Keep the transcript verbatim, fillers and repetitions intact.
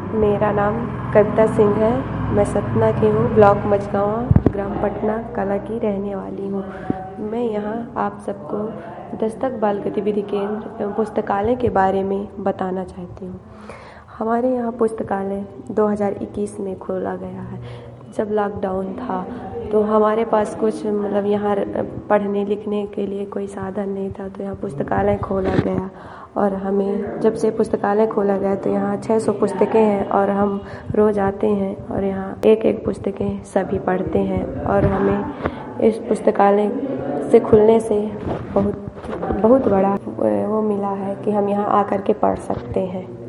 मेरा नाम कविता सिंह है। मैं सतना की हूँ, ब्लॉक मझगाँव, ग्राम पटना कला की रहने वाली हूँ। मैं यहाँ आप सबको दस्तक बाल गतिविधि केंद्र एवं पुस्तकालय के बारे में बताना चाहती हूँ। हमारे यहाँ पुस्तकालय दो हज़ार इक्कीस में खोला गया है। जब लॉकडाउन था तो हमारे पास कुछ मतलब यहाँ पढ़ने लिखने के लिए कोई साधन नहीं था, तो यहाँ पुस्तकालय खोला गया। और हमें जब से पुस्तकालय खोला गया तो यहाँ छह सौ पुस्तकें हैं और हम रोज़ आते हैं और यहाँ एक एक पुस्तकें सभी पढ़ते हैं। और हमें इस पुस्तकालय से खुलने से बहुत बहुत बड़ा वो मिला है कि हम यहाँ आकर के पढ़ सकते हैं।